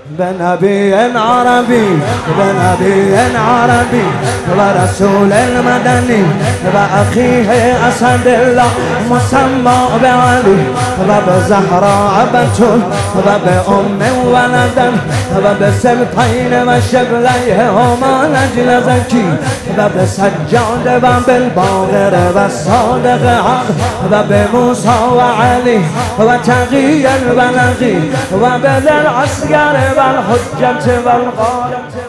بنبي عربي بنبي عربي ورسول المدني وأخيه أسد الله مسمى بعلي وبزهراء بتول وبأم ولدا وبسبطين وشبليهما نجل زكي وبسجاد وبالباغر والصادق حق وبموسى وعلي وتقي البلغي وبذا العسكر والحجة والقادة